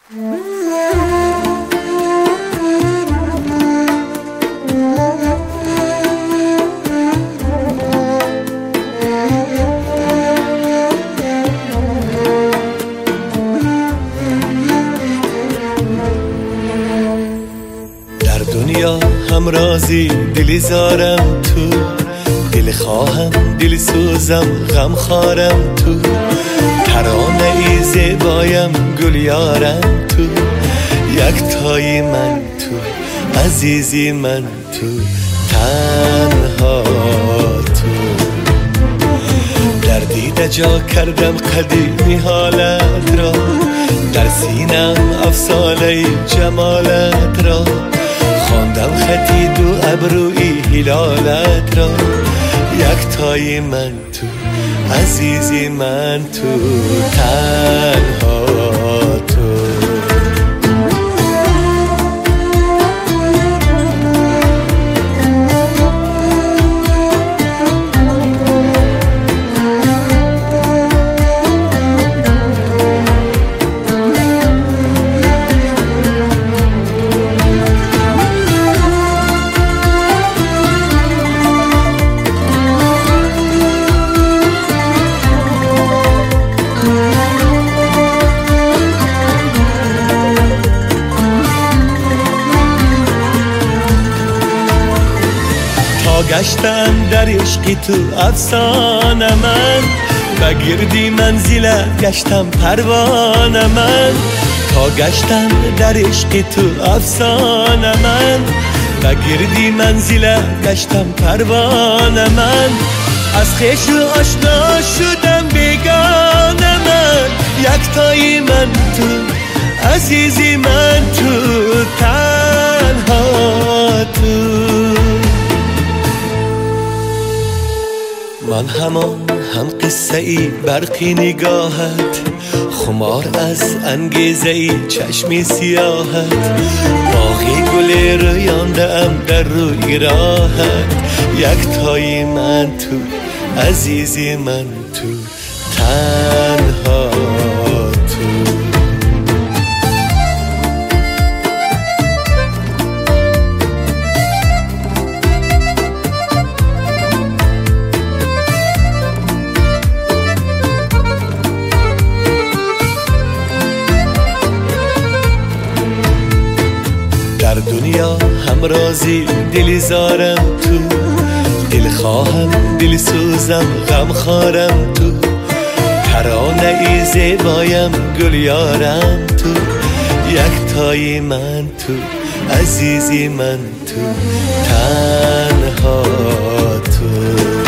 هم راضی دلی زارم تو، دل خواهم دل سوزم غم خارم تو، ترانه ای زیبایم گل یارم تو، یک تایی من تو، عزیزی من تو، تنها تو. در دیده جا کردم قدیمی حالت را، در سینم افسانه جمالت را، خواندم خطی دو ابروی هلالت را، یک تایی من تو، عزیزی من تو، تنها تو. گشتم در عشقی تو افسانه من، بگردی منزلت گشتم پروانه من، تا گشتم در عشقی تو افسانه من، بگردی منزلت گشتم پروانه من، از خویش و آشنا شدم بیگانه من، یک تایی من تو، عزیزی من تو، تنها تو. من هم قصه ای برقی نگاهت، خمار از انگیزه ای چشمی سیاهت، باغی گل رویانده ام در روی راهت، یک تایی من تو، عزیزی من تو، تنها تو. در دنیا هم راضی دلی زارم تو، دل خواهم دل سوزم غم خارم تو، ترانه ای زیبایم گل یارم تو، یک تایی من تو، عزیزی من تو، تنها تو.